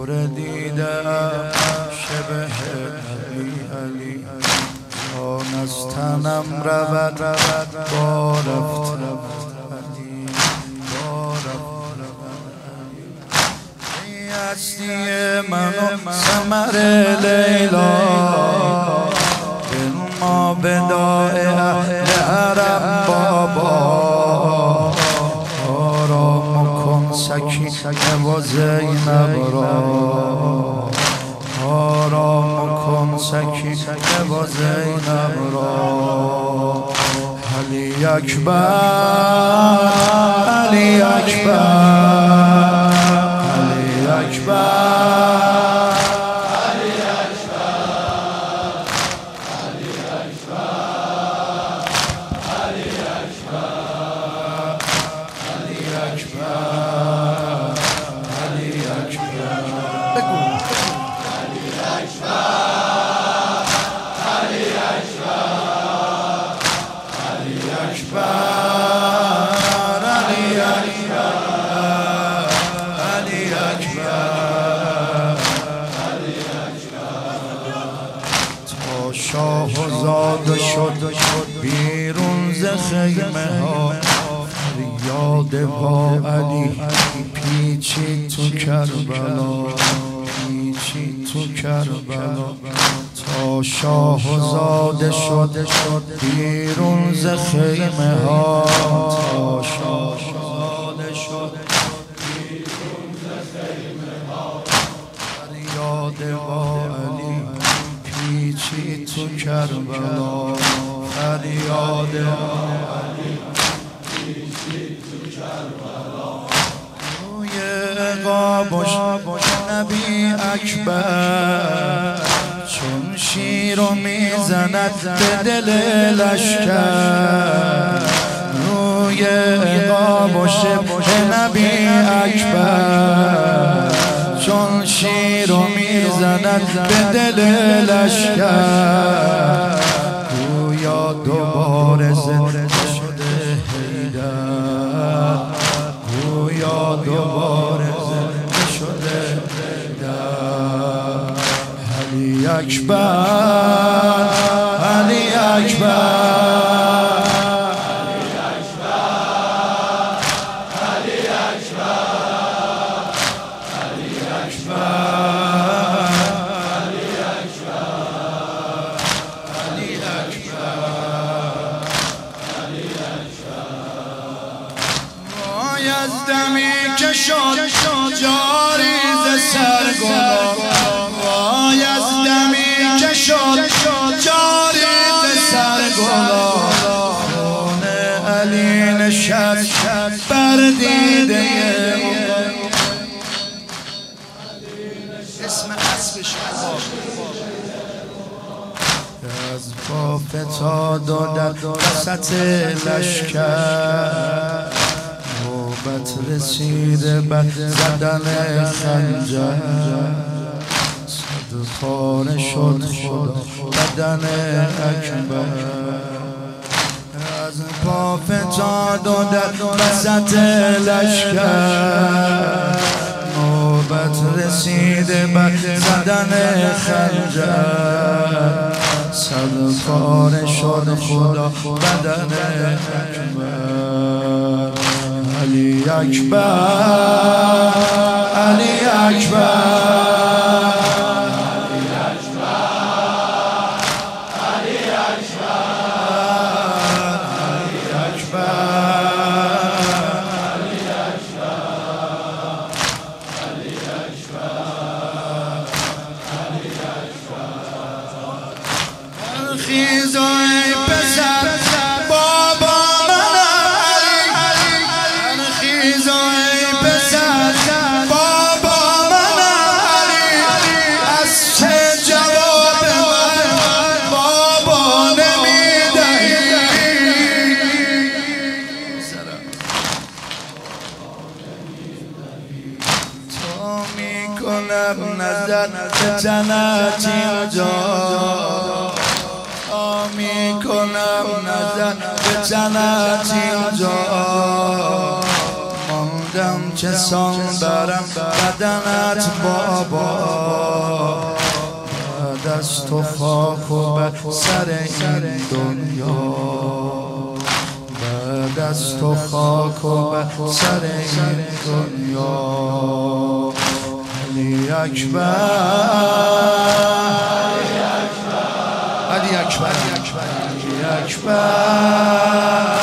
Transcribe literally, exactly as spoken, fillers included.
نور دیدم شبه علی علی جان از تنم رود با رفتن علی با رفتن ای هستی من و ثمر لیلا دل ما بدای اهل حرم بابا سکینه و زینب را آرام کن سکینه و زینب را علی اکبر علی اکبر علی اکبر شاه زاده شد بیرون ز خیمه ها فریاد با علی پیچی تو کربلا پیچی تو کربلا تا شاه زاده شد بیرون ز خیمه ها تا شاه زاده شد بیرون ز خیمه ها فریاد با علی پیچی تو کربلا فریاد علی پیچی تو کربلا روی عقابش نبی اکبر چون شیر رو میزند به دل لشکر روی عقابش نبی اکبر چون شیر رو میزند به دل لشکر گویا دوباره زنده شده حیدر گویا دوباره زنده شده حیدر علی اکبر علی اکبر دمی که شد جاری ز سرگلا وای از دمی که شد جاری ز سرگلا خون علی نشست بر دیده اسم اسبش از پا فتاد و در وسط لشکر نوبت رسیده بد زدن خنجر صد خانه شد خدا بدن اکبر از پا فتاد و در وسط لشکر نوبت رسیده بد زدن خنجر صد خانه شد خدا بدن اکبر علی اکبر علی اکبر خیزای پسر بابا منم علی خیزای پسر بابا منم علی از چه جواب من بابا نمیدهی تو میکنم نظر به جنت اینجا می کنم نظر به جنت اینجا مانده دم که سان برم بدنت بابا، بعد از تو خاک و بر سر این دنیا، بعد از تو خاک و بر سر این دنیا. علی اکبر علی اکبر علی اکبر